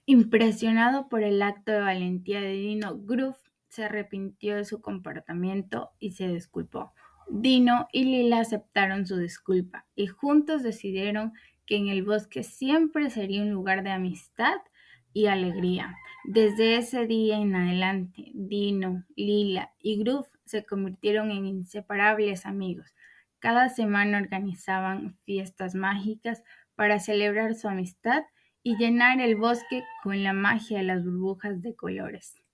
Impresionado por el acto de valentía de Dino, Groove se arrepintió de su comportamiento y se disculpó. Dino y Lila aceptaron su disculpa y juntos decidieron que en el bosque siempre sería un lugar de amistad y alegría. Desde ese día en adelante, Dino, Lila y Groove se convirtieron en inseparables amigos. Cada semana organizaban fiestas mágicas para celebrar su amistad y llenar el bosque con la magia de las burbujas de colores.